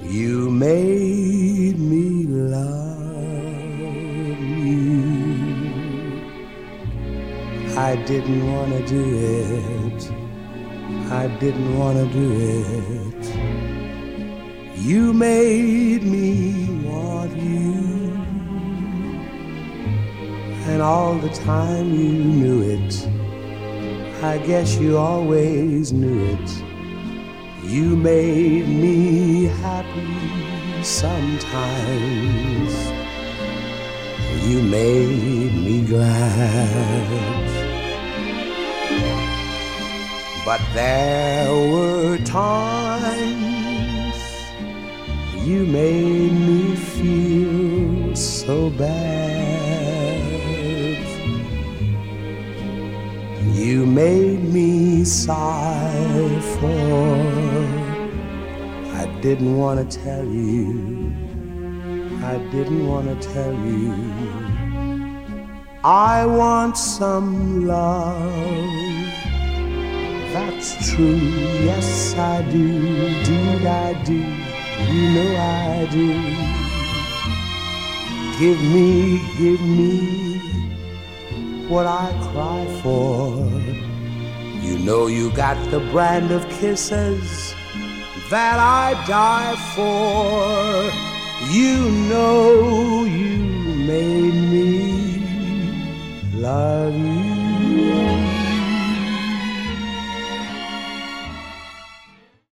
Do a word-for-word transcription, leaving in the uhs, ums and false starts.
You made me love you. I didn't want to do it. I didn't want to do it. You made me want you. And all the time you knew it. I guess you always knew it. You made me happy sometimes. You made me glad. But there were times you made me feel so bad. You made me sigh for I didn't want to tell you. I didn't want to tell you. I want some love. That's true, yes I do, indeed I do, you know I do. Give me, give me what I cry for. You know you got the brand of kisses that I die for. You know